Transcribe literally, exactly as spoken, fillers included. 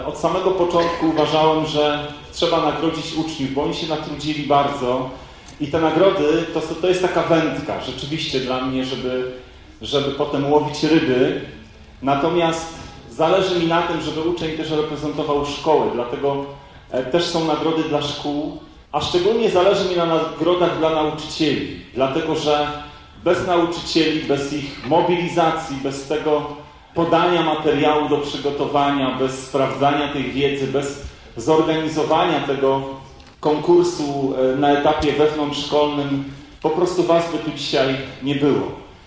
Od samego początku uważałem, że trzeba nagrodzić uczniów, bo oni się natrudzili bardzo i te nagrody to, to jest taka wędka rzeczywiście dla mnie, żeby, żeby potem łowić ryby. Natomiast zależy mi na tym, żeby uczeń też reprezentował szkołę, dlatego też są nagrody dla szkół, a szczególnie zależy mi na nagrodach dla nauczycieli, dlatego że bez nauczycieli, bez ich mobilizacji, bez tego podania materiału do przygotowania, bez sprawdzania tej wiedzy, bez zorganizowania tego konkursu na etapie wewnątrzszkolnym, po prostu was by tu dzisiaj nie było.